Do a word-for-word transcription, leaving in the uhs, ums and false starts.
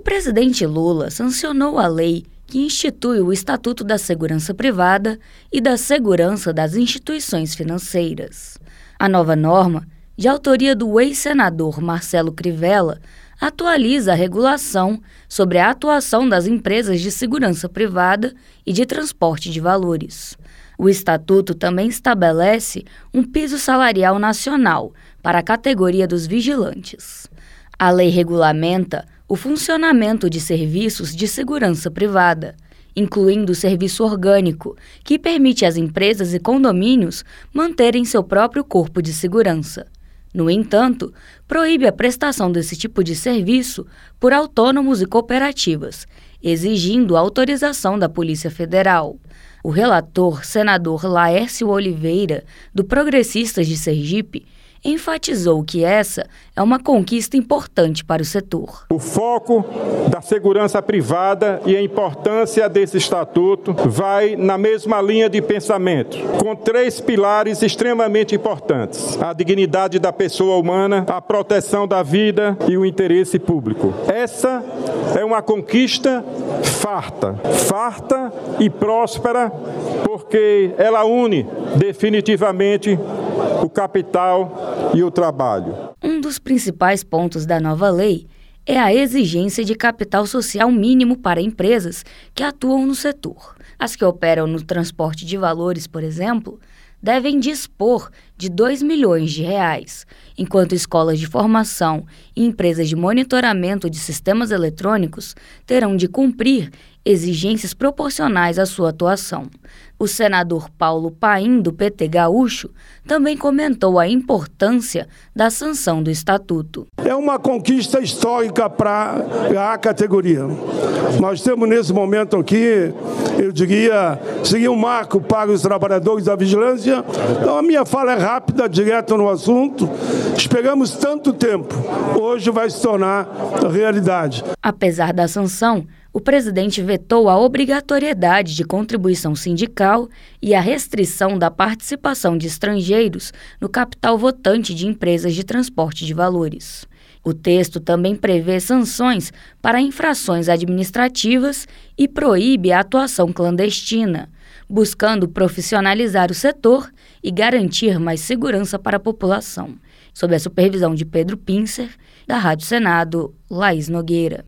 presidente Lula sancionou a lei que institui o Estatuto da Segurança Privada e da Segurança das Instituições Financeiras. A nova norma, de autoria do ex-senador Marcelo Crivella, atualiza a regulação sobre a atuação das empresas de segurança privada e de transporte de valores. O Estatuto também estabelece um piso salarial nacional para a categoria dos vigilantes. A lei regulamenta o funcionamento de serviços de segurança privada, incluindo o serviço orgânico, que permite às empresas e condomínios manterem seu próprio corpo de segurança. No entanto, proíbe a prestação desse tipo de serviço por autônomos e cooperativas, exigindo a autorização da Polícia Federal. O relator, senador Laércio Oliveira, do Progressistas de Sergipe, enfatizou que essa é uma conquista importante para o setor. O foco da segurança privada e a importância desse estatuto vai na mesma linha de pensamento, com três pilares extremamente importantes: a dignidade da pessoa humana, a proteção da vida e o interesse público. Essa é uma conquista farta, farta e próspera, porque ela une definitivamente o capital e o trabalho. Um dos principais pontos da nova lei é a exigência de capital social mínimo para empresas que atuam no setor. As que operam no transporte de valores, por exemplo, devem dispor de dois milhões de reais, enquanto escolas de formação e empresas de monitoramento de sistemas eletrônicos terão de cumprir exigências proporcionais à sua atuação. O senador Paulo Paim, do P T gaúcho, também comentou a importância da sanção do Estatuto. É uma conquista histórica para a categoria. Nós temos nesse momento aqui, eu diria, seria um marco para os trabalhadores da vigilância. Então a minha fala é rápida, direta no assunto. Esperamos tanto tempo, hoje vai se tornar realidade. Apesar da sanção, o presidente vetou a obrigatoriedade de contribuição sindical e a restrição da participação de estrangeiros no capital votante de empresas de transporte de valores. O texto também prevê sanções para infrações administrativas e proíbe a atuação clandestina, buscando profissionalizar o setor e garantir mais segurança para a população. Sob a supervisão de Pedro Pincer, da Rádio Senado, Laís Nogueira.